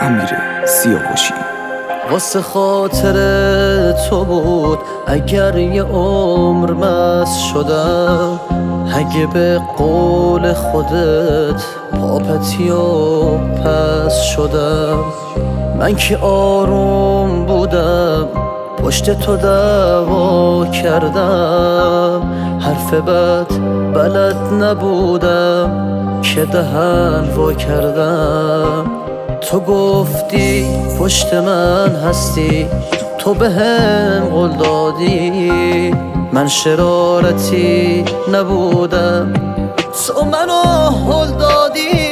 امیر سیاوشی. واسه خاطر تو بود اگر یه عمر مست شدم، اگه به قول خودت پاپتی و پس شدم. من که آروم بودم پشت تو دعوا کردم، حرف بد بلد نبودم که دهن وا کردم. تو گفتی پشت من هستی، تو بهم قول دادی، من شرارتی نبودم، تو منو هل دادی.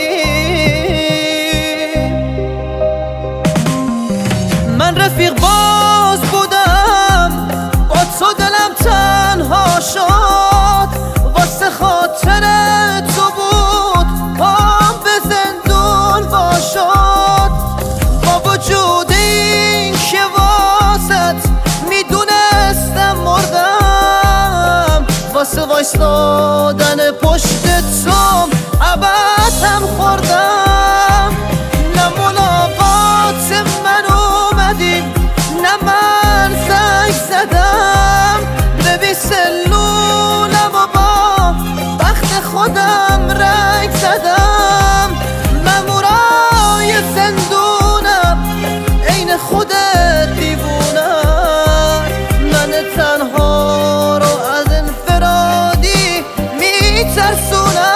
من رفیق باز بودم، با تو دلم تنها شد، واسه خاطر تو بود پام به زندون وا شد. با وجود این که واسط میدونستم مردم، واسه وایستادن پشت توم ابدم خوردم. نه ملاقات من اومدی، نه من زنگ زدم، ببین سلولم و با بخت خودم رنگ زدم. مامورای زندونم عین خودت دیوونم، من تنها رو از انفرادی میترسونم.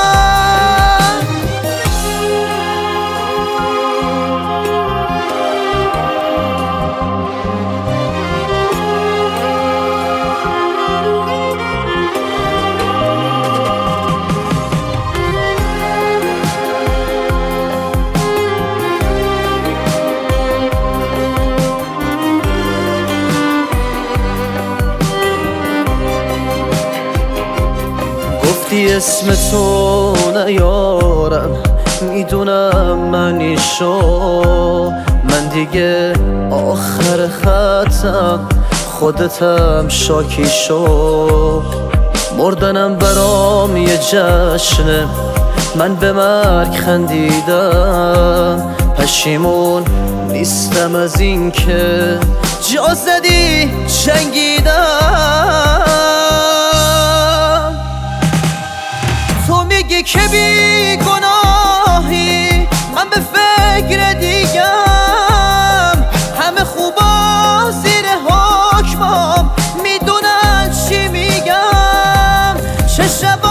گفتی اسم تو نیارم، میدونم منی شو، من دیگه آخر خطم، خودتم شاکی شو. مردنم برام یه جشنه، من به مرگ خندیدم، پشیمون نیستم از این که جا زدی چنگیدم. تو میگی که بی گناهی، من به فکر دیگم، همه خوبا زیر حکمم میدونن چی میگم. چه شب